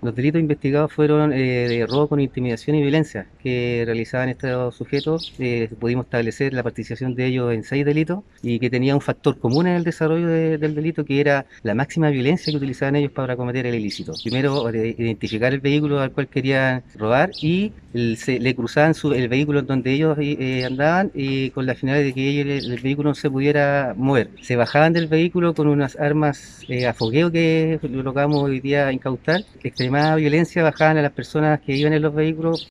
Los delitos investigados fueron de robo con intimidación y violencia que realizaban estos sujetos. Pudimos establecer la participación de ellos en 6 delitos y que tenía un factor común en el desarrollo del delito, que era la máxima violencia que utilizaban ellos para cometer el ilícito. Primero, identificar el vehículo al cual querían robar y le cruzaban el vehículo donde ellos andaban, con la finalidad de que el vehículo no se pudiera mover. Se bajaban del vehículo con unas armas a fogueo que logramos hoy día incautar. Extremada violencia, bajaban a las personas que iban en los vehículos